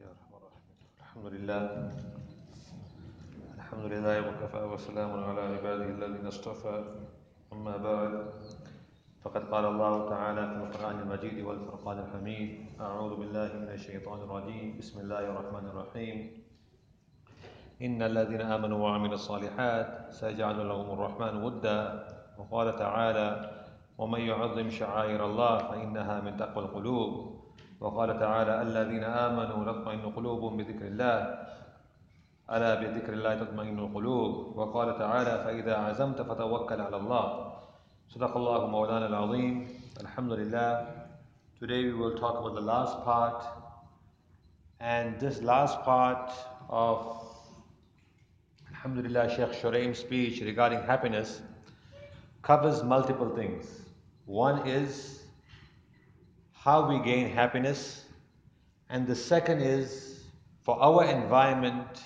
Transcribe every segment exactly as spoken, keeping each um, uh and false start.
يا أرحم الراحمين. الحمد لله الحمد لله وكفى وسلام على عباده الذين اصطفى. أما بعد، فقد قال الله تعالى في القرآن المجيد والفرقان الحميد: أعوذ بالله من الشيطان الرجيم. بسم الله الرحمن الرحيم. إن الذين آمنوا وعملوا الصالحات سيجعل لهم الرحمن ودا. وقال تعالى: ومن يعظم شعائر الله فإنها من تقوى القلوب. وقال تعالى: الذين آمنوا تطمئن قلوبهم بذكر الله ألا بذكر الله تطمئن القلوب. وقال تعالى: فإذا عزمت فتوكل على الله. صدق الله مولانا العظيم. Alhamdulillah. Today we will talk about the last part, and this last part of Alhamdulillah Sheikh Shuraim's speech regarding happiness covers multiple things. One is how we gain happiness, and the second is for our environment.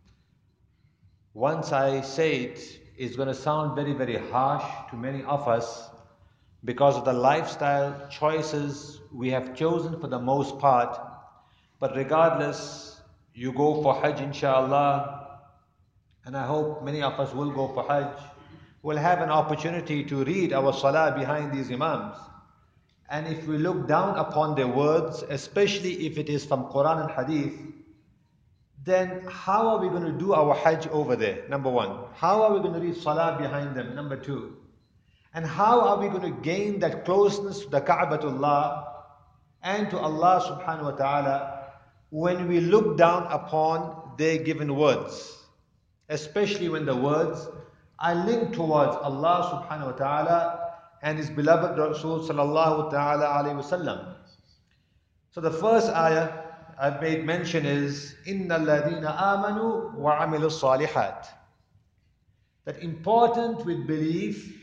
Once I say it, it's going to sound very, very harsh to many of us because of the lifestyle choices we have chosen for the most part. But regardless, you go for Hajj inshallah, and I hope many of us will go for Hajj. We'll have an opportunity to read our salah behind these imams. And if we look down upon their words, especially if it is from Quran and Hadith, then how are we going to do our Hajj over there? Number one. How are we going to read Salah behind them? Number two. And how are we going to gain that closeness to the Ka'batullah and to Allah subhanahu wa ta'ala when we look down upon their given words? Especially when the words are linked towards Allah subhanahu wa ta'ala and His beloved Rasul sallallahu ta'ala alayhi wasallam. So the first ayah I've made mention is إِنَّ الَّذِينَ آمَنُوا وَعَمِلُوا الصَّالِحَاتِ. That important with belief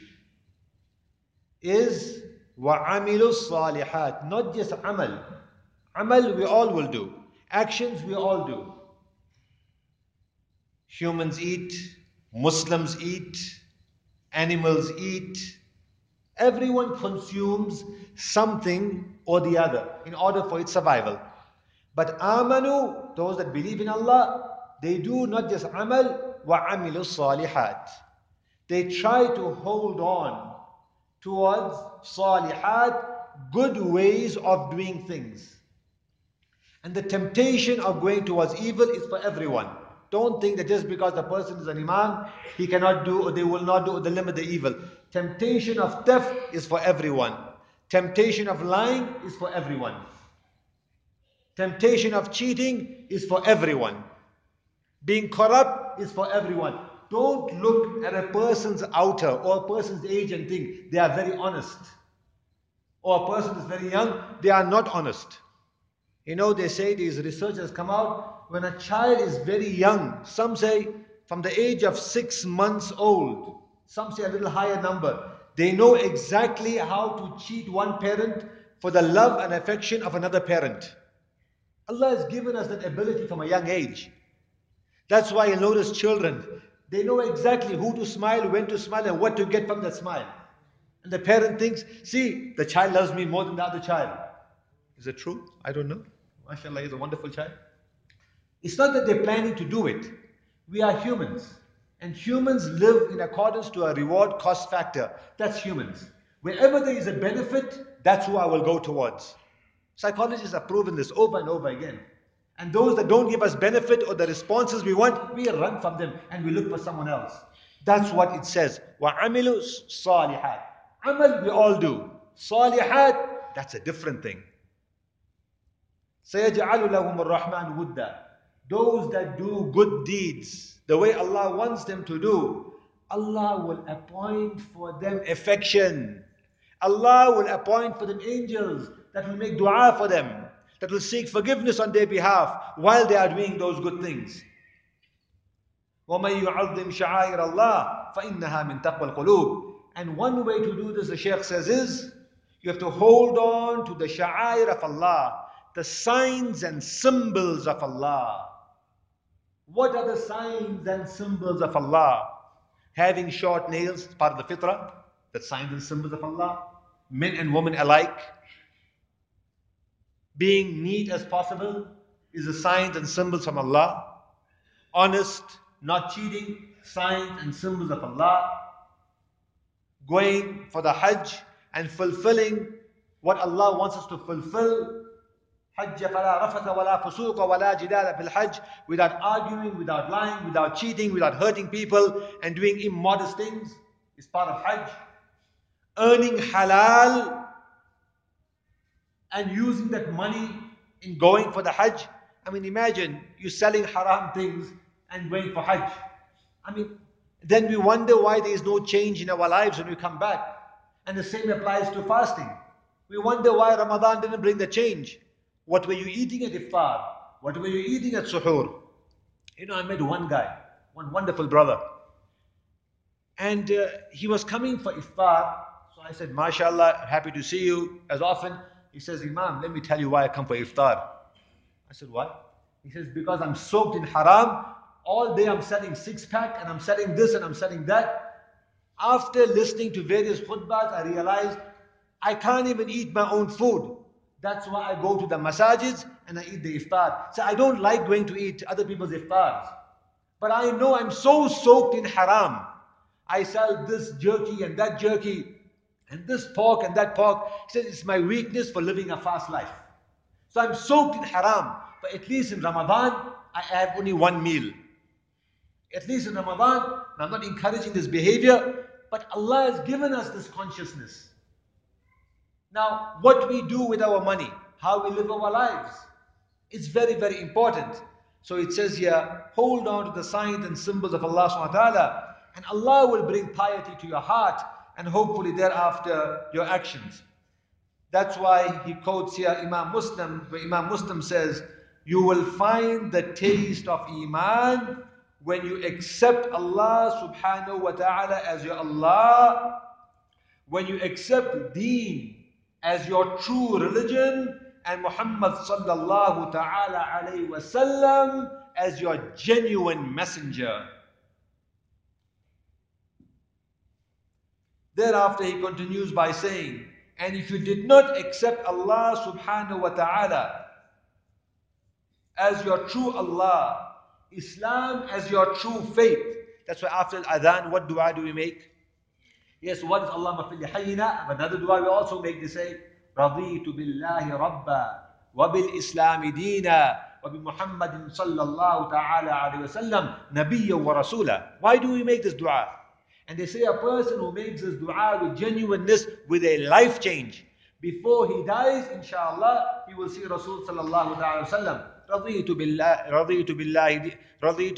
is وَعَمِلُوا الصَّالِحَاتِ, not just amal. Amal we all will do. Actions we all do. Humans eat, Muslims eat, animals eat. Everyone consumes something or the other in order for its survival. But amanu, those that believe in Allah, they do not just amal, wa amilu salihat. They try to hold on towards salihat, good ways of doing things. And the temptation of going towards evil is for everyone. Don't think that just because the person is an imam, he cannot do or they will not do or they limit the evil. Temptation of theft is for everyone. Temptation of lying is for everyone. Temptation of cheating is for everyone. Being corrupt is for everyone. Don't look at a person's outer or a person's age and think they are very honest. Or a person is very young, they are not honest. You know, they say, these researchers come out, when a child is very young, some say from the age of six months old, some say a little higher number, they know exactly how to cheat one parent for the love and affection of another parent. Allah has given us that ability from a young age. That's why you notice children, they know exactly who to smile, when to smile, and what to get from that smile. And the parent thinks, see, the child loves me more than the other child. Is it true? I don't know. MashaAllah, he's a wonderful child. It's not that they're planning to do it. We are humans. And humans live in accordance to a reward cost factor. That's humans. Wherever there is a benefit, that's who I will go towards. Psychologists have proven this over and over again. And those that don't give us benefit or the responses we want, we run from them and we look for someone else. That's what it says. وَعَمِلُوا صَالِحَاتِ. Amal we all do. Salihat, that's a different thing. سَيَجْعَلُ لَهُمُ الرَّحْمَنُ وُدًّا. Those that do good deeds, the way Allah wants them to do, Allah will appoint for them affection. Allah will appoint for them angels that will make dua for them, that will seek forgiveness on their behalf while they are doing those good things. وَمَن يُعَظِّمْ شَعَائِرَ اللَّهِ فَإِنَّهَا مِن تَقْوَى الْقُلُوبِ. And one way to do this, the Shaykh says, is you have to hold on to the sha'air of Allah, the signs and symbols of Allah. What are the signs and symbols of Allah? Having short nails, part of the fitrah, the signs and symbols of Allah. Men and women alike. Being neat as possible. is the signs and symbols from Allah. Honest, not cheating, signs and symbols of Allah. Going for the Hajj and fulfilling what Allah wants us to fulfill. Hajj fala rafata wala fusuqa wala jidala fil Hajj, without arguing, without lying, without cheating, without hurting people and doing immodest things is part of Hajj. Earning halal and using that money in going for the Hajj. I mean, imagine you selling haram things and going for Hajj. I mean, then we wonder why there is no change in our lives when we come back. And the same applies to fasting. We wonder why Ramadan didn't bring the change. What were you eating at iftar? What were you eating at suhoor? You know, I met one guy, one wonderful brother. And uh, he was coming for iftar. So I said, MashaAllah, happy to see you as often. He says, Imam, let me tell you why I come for iftar. I said, why? He says, because I'm soaked in haram. All day I'm selling six pack and I'm selling this and I'm selling that. After listening to various khutbahs, I realized I can't even eat my own food. That's why I go to the masajids and I eat the iftar. So I don't like going to eat other people's iftars. But I know I'm so soaked in haram. I sell this jerky and that jerky and this pork and that pork. He says it's my weakness for living a fast life. So I'm soaked in haram. But at least in Ramadan, I have only one meal. At least in Ramadan, I'm not encouraging this behavior, but Allah has given us this consciousness. Now, what we do with our money, how we live our lives, it's very, very important. So it says here, hold on to the signs and symbols of Allah subhanahu wa ta'ala, and Allah will bring piety to your heart, and hopefully thereafter your actions. That's why he quotes here Imam Muslim, where Imam Muslim says, you will find the taste of Iman when you accept Allah subhanahu wa ta'ala as your Allah, when you accept Deen as your true religion, and Muhammad sallallahu ta'ala alayhi wa sallam as your genuine messenger. Thereafter he continues by saying, and if you did not accept Allah subhanahu wa ta'ala as your true Allah, Islam as your true faith. That's why after Adhan, what dua do we make? Yes, what is Allahumma fil hayyina? Another dua we also make, they say, Raditu billahi rabba, wa bil islami deena, wa bi Muhammadin sallallahu ta'ala alayhi wa sallam, nabiyya wa rasula. Why do we make this dua? And they say a person who makes this dua with genuineness, with a life change, before he dies, inshallah, he will see Rasul sallallahu ta'ala wa sallam. رضيت بالله رضيت بالله رضيت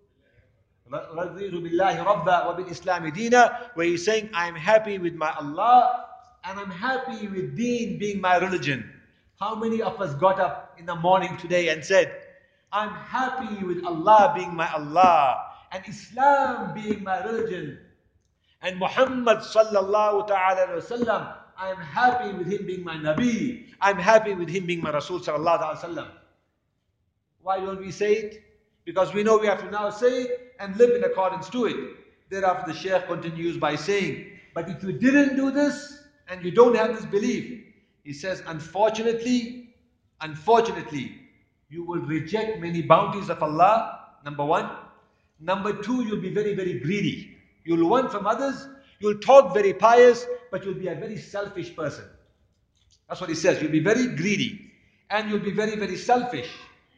رضيت بالله ربا وبالإسلام دينا, where he's saying, I'm happy with my Allah and I'm happy with Deen being my religion. How many of us got up in the morning today and said, I'm happy with Allah being my Allah and Islam being my religion, and Muhammad sallallahu ta'ala wa sallam, I'm happy with him being my Nabi, I'm happy with him being my Rasul sallallahu ta'ala wa sallam. Why don't we say it? Because we know we have to now say it and live in accordance to it. Thereafter the Shaykh continues by saying, but if you didn't do this and you don't have this belief, he says, unfortunately, unfortunately, you will reject many bounties of Allah, number one. Number two, you'll be very, very greedy. You'll want from others, you'll talk very pious, but you'll be a very selfish person. That's what he says. You'll be very greedy and you'll be very, very selfish.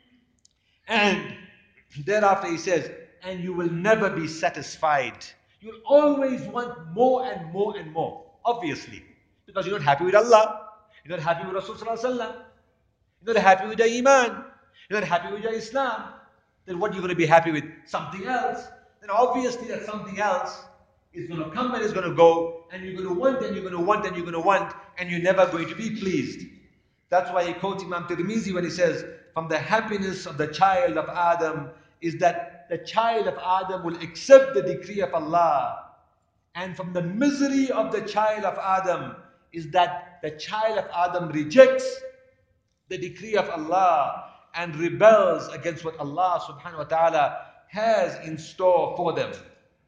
And thereafter he says, and you will never be satisfied. You'll always want more and more and more. Obviously, because you're not happy with Allah, you're not happy with Rasul sallallahu alaihi wasallam, you're not happy with your Iman, you're not happy with your Islam. Then what are you going to be happy with? Something else. Then obviously that something else is going to come and is going to go, and you're going to want and you're going to want and you're going to want, and you're never going to be pleased. That's why he quotes Imam Tirmizi when he says, from the happiness of the child of Adam is that the child of Adam will accept the decree of Allah. And from the misery of the child of Adam is that the child of Adam rejects the decree of Allah and rebels against what Allah subhanahu wa ta'ala has in store for them.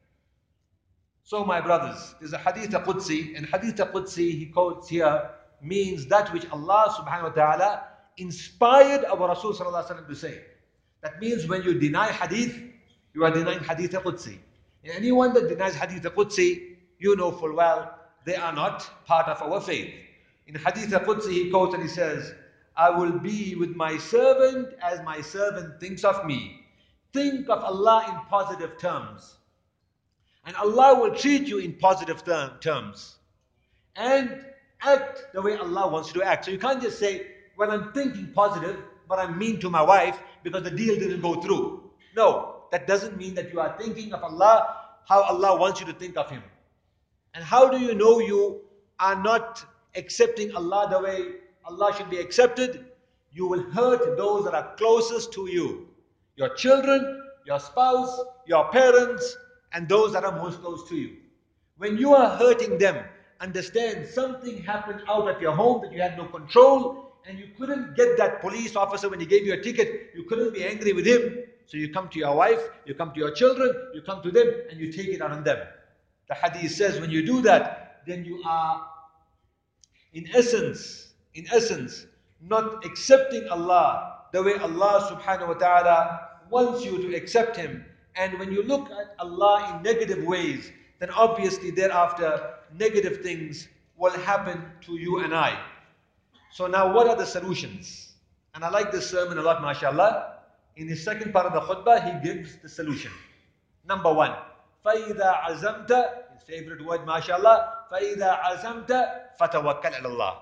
So my brothers, there's a Hadith Qudsi, and Hadith Qudsi he quotes here means that which Allah subhanahu wa ta'ala inspired our Rasul sallallahu alaihi wasallam to say. That means when you deny hadith, you are denying hadith al-Qudsi. And anyone that denies hadith al-Qudsi, you know full well, they are not part of our faith. In hadith al-Qudsi, he quotes and he says, I will be with my servant as my servant thinks of me. Think of Allah in positive terms. And Allah will treat you in positive term, terms. And act the way Allah wants you to act. So you can't just say, well, I'm thinking positive, but I'm mean to my wife because the deal didn't go through. No, that doesn't mean that you are thinking of Allah how Allah wants you to think of Him. And how do you know you are not accepting Allah the way Allah should be accepted? You will hurt those that are closest to you. Your children, your spouse, your parents, and those that are most close to you. When you are hurting them, understand something happened out at your home that you had no control, and you couldn't get that police officer when he gave you a ticket. You couldn't be angry with him. So you come to your wife, you come to your children, you come to them, and you take it out on them. The hadith says when you do that, then you are in essence, in essence, not accepting Allah the way Allah subhanahu wa ta'ala wants you to accept Him. And when you look at Allah in negative ways, then obviously thereafter negative things will happen to you and I. So now what are the solutions? And I like this sermon a lot, mashallah. In his second part of the khutbah, he gives the solution. Number one, فَإِذَا عَزَمْتَ, his favorite word, mashallah, فَإِذَا عَزَمْتَ فَتَوَكَّلْ عَلَى اللَّهِ.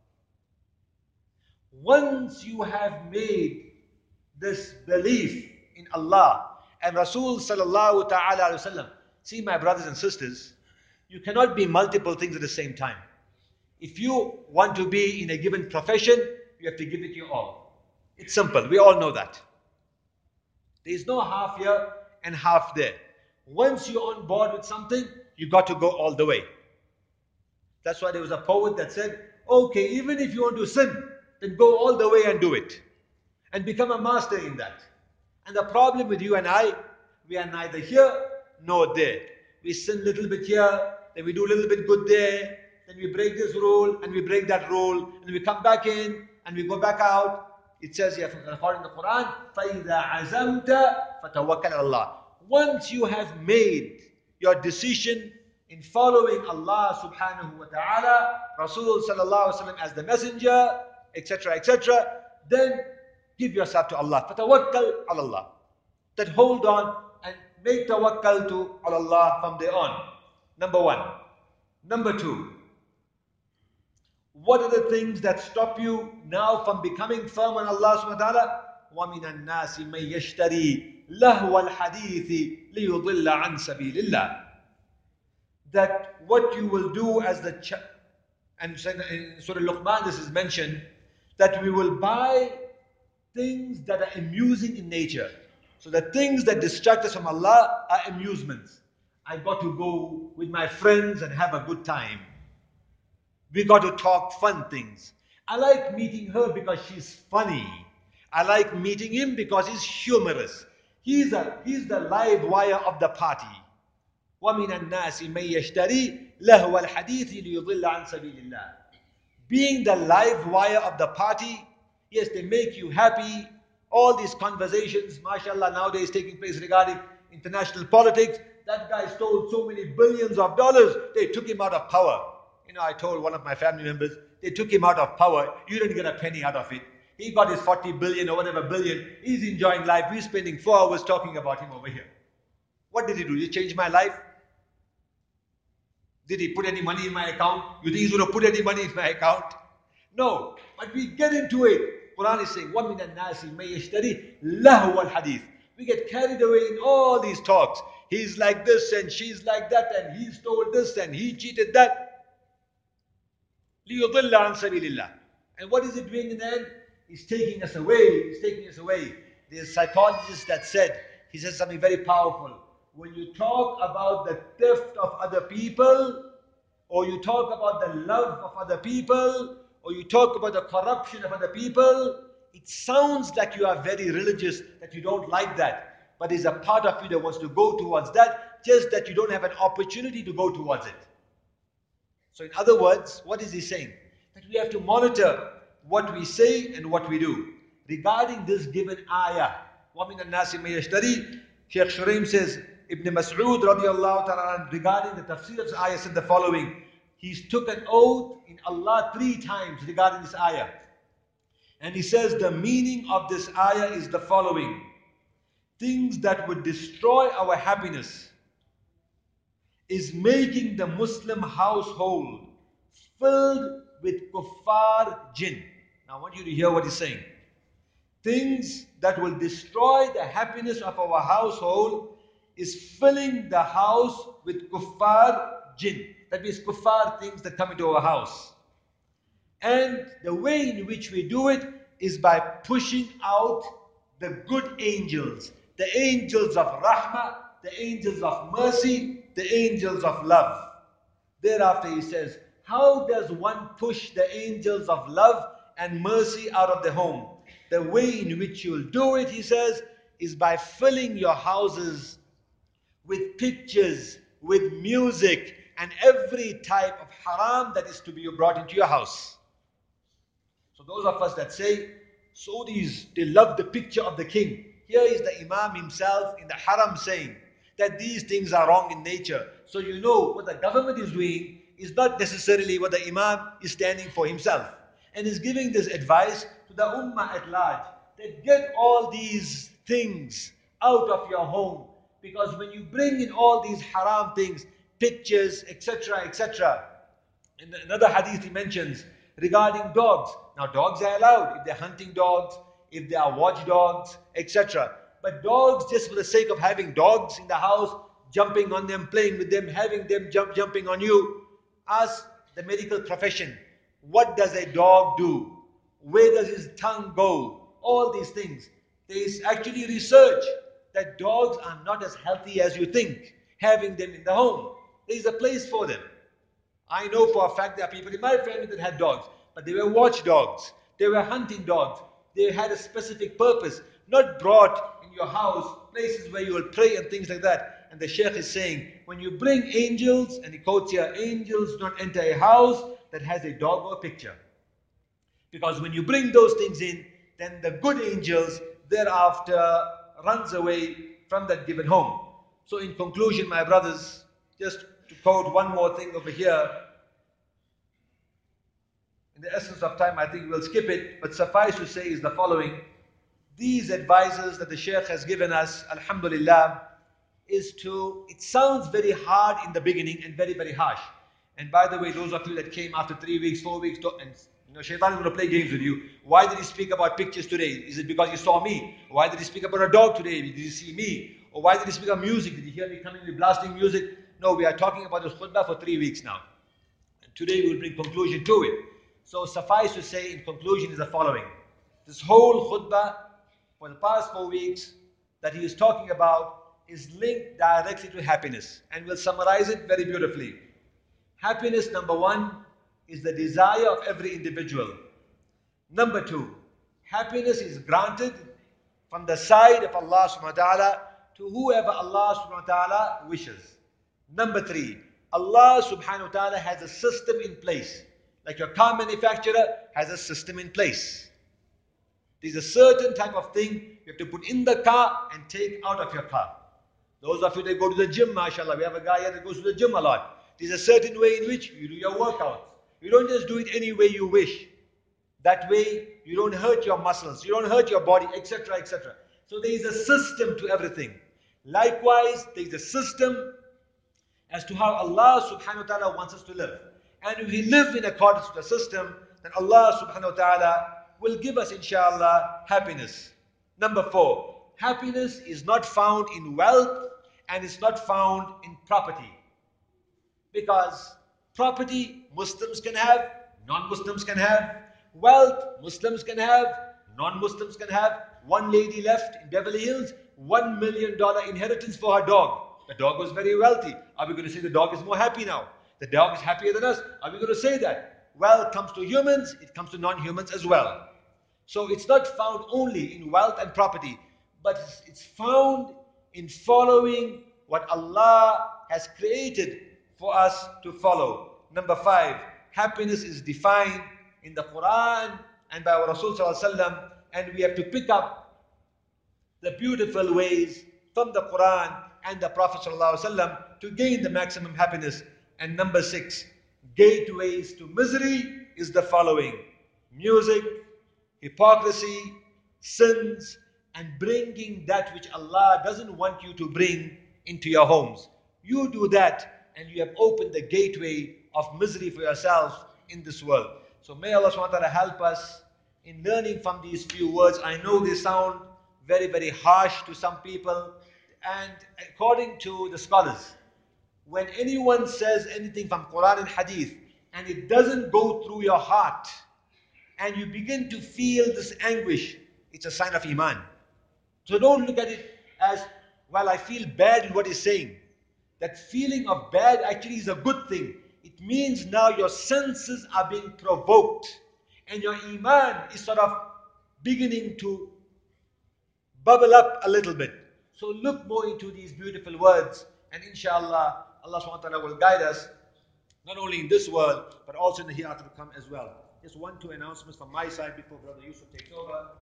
Once you have made this belief in Allah and Rasul sallallahu ta'ala alayhi wa sallam, see my brothers and sisters, you cannot be multiple things at the same time. If you want to be in a given profession, you have to give it your all. It's simple, we all know that. There is no half here and half there. Once you're on board with something, you got to go all the way. That's why there was a poet that said, okay, even if you want to sin, then go all the way and do it. And become a master in that. And the problem with you and I, we are neither here nor there. We sin a little bit here, then we do a little bit good there, then we break this rule and we break that rule, and we come back in and we go back out. It says here, according to the Quran, فَإِذَا عَزَمْتَ فَتَوَكَّلْ عَلَى اللَّهِ. Once you have made your decision in following Allah subhanahu wa ta'ala, Rasul sallallahu alaihi wasallam as the messenger, et cetera, et cetera, then give yourself to Allah. فَتَوَكَّلْ عَلَى اللَّهِ. That hold on and make tawakkal to Allah from there on. Number one. Number two. What are the things that stop you now from becoming firm on Allah subhanahu wa ta'ala? وَمِنَ النَّاسِ مَنْ يَشْتَرِي لَهْوَ الْحَدِيثِ لِيُضِلَّ عَنْ سَبِيلِ اللَّهِ. That what you will do as the ch- and in Surah Luqman this is mentioned, that we will buy things that are amusing in nature. So the things that distract us from Allah are amusements. I got to go with my friends and have a good time. We got to talk fun things. I like meeting her because she's funny. I like meeting him because he's humorous. He's, a, he's the live wire of the party. وَمِنَ النَّاسِ مَنْ يَشْتَرِي لَهْوَ الْحَدِيثِ لِيُضِلَّ عَنْ سَبِيلِ اللَّهِ. Being the live wire of the party, yes, they make you happy. All these conversations, mashallah, nowadays taking place regarding international politics. That guy stole so many billions of dollars, they took him out of power. You know, I told one of my family members, they took him out of power. You didn't get a penny out of it. He got his forty billion or whatever billion. He's enjoying life. We're spending four hours talking about him over here. What did he do? He changed my life? Did he put any money in my account? You think he's going to put any money in my account? No. But we get into it. Quran is saying, وَمِنَ النَّاسِ مَنْ يَشْتَرِي لَهْوَ الْحَدِيثِ. We get carried away in all these talks. He's like this and she's like that and he stole this and he cheated that. لِيُضِلَّ عَنْ سَبِيلِ اللَّهِ. And what is it doing in the end? He's taking us away. He's taking us away. There's a psychologist that said, he says something very powerful. When you talk about the theft of other people, or you talk about the love of other people, or you talk about the corruption of other people, it sounds like you are very religious, that you don't like that. But there's a part of you that wants to go towards that, just that you don't have an opportunity to go towards it. So in other words, what is he saying? That we have to monitor what we say and what we do. Regarding this given ayah, وَمِنَ النَّاسِ مَن يَشْتَرِي, Shaykh Shuraim says, Ibn Mas'ud radiallahu ta'ala regarding the tafsir of this ayah said the following. He took an oath in Allah three times regarding this ayah. And he says the meaning of this ayah is the following. Things that would destroy our happiness is making the Muslim household filled with kuffar jinn. Now I want you to hear what he's saying. Things that will destroy the happiness of our household is filling the house with kuffar jinn. That means kuffar things that come into our house. And the way in which we do it is by pushing out the good angels, the angels of rahmah, the angels of mercy, the angels of love. Thereafter he says, how does one push the angels of love and mercy out of the home? The way in which you'll do it, he says, is by filling your houses with pictures, with music, and every type of haram that is to be brought into your house. So those of us that say, Saudis, they love the picture of the king. Here is the Imam himself in the haram saying that these things are wrong in nature. So you know what the government is doing is not necessarily what the Imam is standing for himself. And is giving this advice to the ummah at large, that get all these things out of your home. Because when you bring in all these haram things, pictures, et cetera, et cetera. In another hadith he mentions regarding dogs. Now dogs are allowed if they're hunting dogs, if they are watchdogs, et cetera. But dogs, just for the sake of having dogs in the house, jumping on them, playing with them, having them jump, jumping on you, ask the medical profession, what does a dog do? Where does his tongue go? All these things. There is actually research that dogs are not as healthy as you think, having them in the home. There is a place for them. I know for a fact there are people in my family that had dogs, but they were watchdogs. They were hunting dogs. They had a specific purpose, not brought in your house, places where you will pray and things like that. And the Shaykh is saying, when you bring angels, and he quotes here, angels do not enter a house that has a dog or picture. Because when you bring those things in, then the good angels thereafter runs away from that given home. So in conclusion, my brothers, just to quote one more thing over here, in the essence of time, I think we'll skip it, but suffice to say is the following. These advices that the Shaykh has given us, alhamdulillah, is to, it sounds very hard in the beginning and very, very harsh. And by the way, those of you that came after three weeks, four weeks, and you know, Shaitan is going to play games with you. Why did he speak about pictures today? Is it because you saw me? Why did he speak about a dog today? Did you see me? Or why did he speak about music? Did you hear me coming with blasting music? No, we are talking about this khutbah for three weeks now. And today we will bring conclusion to it. So suffice to say, in conclusion is the following. This whole khutbah for the past four weeks that he is talking about is linked directly to happiness. And we'll summarize it very beautifully. Happiness, number one, is the desire of every individual. Number two, happiness is granted from the side of Allah subhanahu wa ta'ala to whoever Allah subhanahu wa ta'ala wishes. Number three, Allah subhanahu wa ta'ala has a system in place. Like your car manufacturer has a system in place. There's a certain type of thing you have to put in the car and take out of your car. Those of you that go to the gym, mashallah, we have a guy here that goes to the gym a lot. There's a certain way in which you do your workouts. You don't just do it any way you wish. That way, you don't hurt your muscles, you don't hurt your body, et cetera, et cetera. So there is a system to everything. Likewise, there is a system as to how Allah subhanahu wa ta'ala wants us to live. And if we live in accordance with the system, then Allah subhanahu wa ta'ala will give us, inshallah, happiness. Number four, happiness is not found in wealth and it's not found in property. Because property, Muslims can have, non-Muslims can have. Wealth, Muslims can have, non-Muslims can have. One lady left in Beverly Hills, one million dollar inheritance for her dog. The dog was very wealthy. Are we going to say the dog is more happy now? The dog is happier than us. Are we going to say that? Wealth comes to humans, it comes to non-humans as well. So it's not found only in wealth and property, but it's found in following what Allah has created for us to follow. Number five, happiness is defined in the Quran and by our Rasul Sallallahu Alaihi Wasallam, and we have to pick up the beautiful ways from the Quran and the Prophet Sallallahu Alaihi Wasallam to gain the maximum happiness. And number six, gateways to misery is the following: music, hypocrisy, sins, and bringing that which Allah doesn't want you to bring into your homes. You do that and you have opened the gateway of misery for yourself in this world. So may Allah subhanahu wa ta'ala help us in learning from these few words. I know they sound very, very harsh to some people, and according to the scholars, when anyone says anything from Quran and Hadith and it doesn't go through your heart and you begin to feel this anguish, it's a sign of Iman. So don't look at it as, well, I feel bad in what he's saying. That feeling of bad actually is a good thing. It means now your senses are being provoked and your Iman is sort of beginning to bubble up a little bit. So look more into these beautiful words, and inshallah, Allah subhanahu wa ta'ala will guide us not only in this world but also in the hereafter to come as well. Just one, two announcements from my side before Brother Yusuf takes over.